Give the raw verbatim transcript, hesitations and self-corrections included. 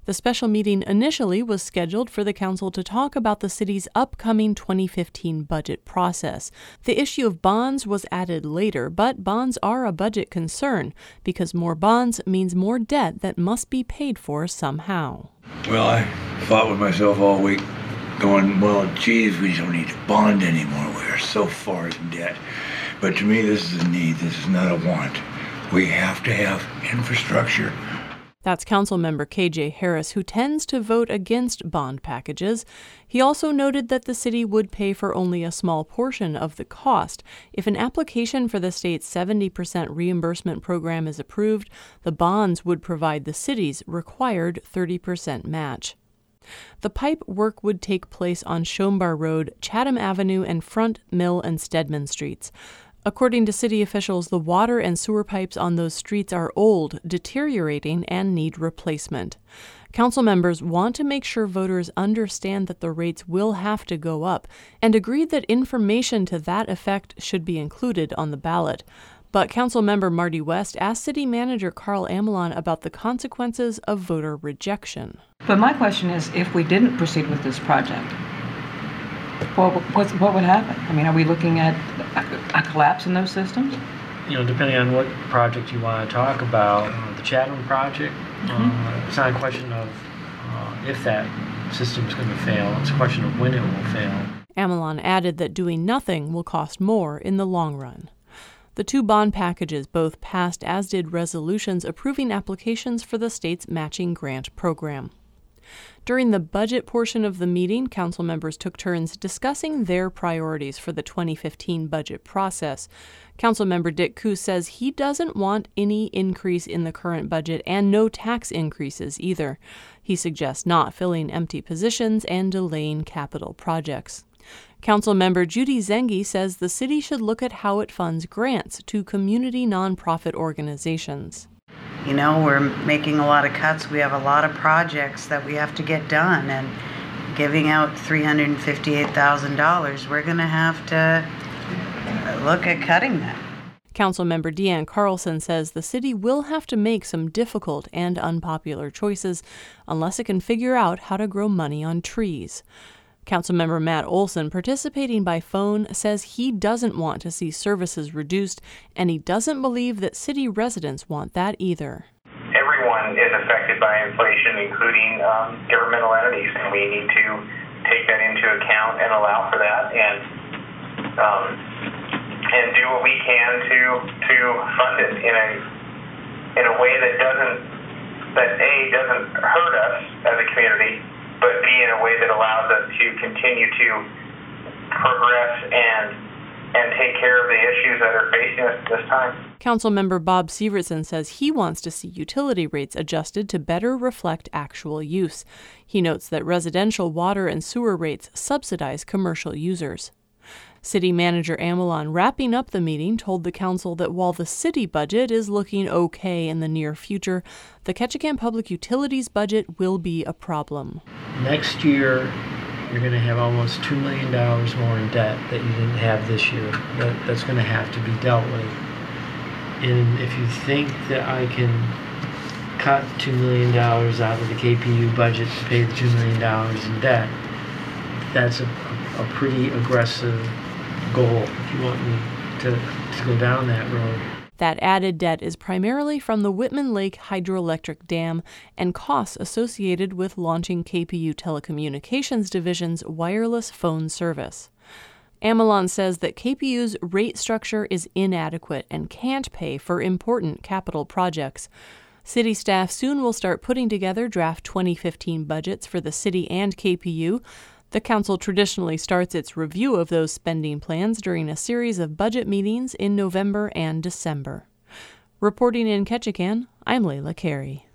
The special meeting initially was scheduled for the council to talk about the city's upcoming twenty fifteen budget process. The issue of bonds was added later, but bonds are a budget concern because more bonds means more debt that must be paid for somehow. Well, I fought with myself all week going, well, geez, we don't need to bond anymore. We are so far in debt. But to me, this is a need. This is not a want. We have to have infrastructure. That's Councilmember K J Harris, who tends to vote against bond packages. He also noted that the city would pay for only a small portion of the cost. If an application for the state's seventy percent reimbursement program is approved, the bonds would provide the city's required thirty percent match. The pipe work would take place on Schombar Road, Chatham Avenue, and Front, Mill, and Stedman Streets. According to city officials, the water and sewer pipes on those streets are old, deteriorating, and need replacement. Council members want to make sure voters understand that the rates will have to go up and agreed that information to that effect should be included on the ballot. But Councilmember Marty West asked City Manager Carl Amelon about the consequences of voter rejection. But my question is, if we didn't proceed with this project, What, what's, what would happen? I mean, are we looking at a, a collapse in those systems? You know, depending on what project you want to talk about, uh, the Chatham project, mm-hmm. uh, it's not a question of uh, if that system is going to fail. It's a question of when it will fail. Amelon added that doing nothing will cost more in the long run. The two bond packages both passed, as did resolutions approving applications for the state's matching grant program. During the budget portion of the meeting, council members took turns discussing their priorities for the twenty fifteen budget process. Councilmember Dick Coos says he doesn't want any increase in the current budget and no tax increases either. He suggests not filling empty positions and delaying capital projects. Councilmember Judy Zengi says the city should look at how it funds grants to community nonprofit organizations. You know, we're making a lot of cuts. We have a lot of projects that we have to get done, and giving out three hundred fifty-eight thousand dollars, we're going to have to look at cutting that. Councilmember Deanne Carlson says the city will have to make some difficult and unpopular choices unless it can figure out how to grow money on trees. Councilmember Matt Olson, participating by phone, says he doesn't want to see services reduced, and he doesn't believe that city residents want that either. Everyone is affected by inflation, including um, governmental entities, and we need to take that into account and allow for that, and um, and do what we can to to fund it in a in a way that doesn't that a doesn't hurt us as a community, but B, in a way that allows us to continue to progress and and take care of the issues that are facing us at this time. Councilmember Bob Sievertson says he wants to see utility rates adjusted to better reflect actual use. He notes that residential water and sewer rates subsidize commercial users. City Manager Amelon, wrapping up the meeting, told the council that while the city budget is looking okay in the near future, the Ketchikan Public Utilities budget will be a problem. Next year, you're going to have almost two million dollars more in debt that you didn't have this year. That, that's going to have to be dealt with. And if you think that I can cut two million dollars out of the K P U budget to pay the two million dollars in debt, that's a, a pretty aggressive goal if you want me to, to go down that road. That added debt is primarily from the Whitman Lake Hydroelectric Dam and costs associated with launching K P U Telecommunications Division's wireless phone service. Amelon says that K P U's rate structure is inadequate and can't pay for important capital projects. City staff soon will start putting together draft twenty fifteen budgets for the city and K P U. The council traditionally starts its review of those spending plans during a series of budget meetings in November and December. Reporting in Ketchikan, I'm Layla Carey.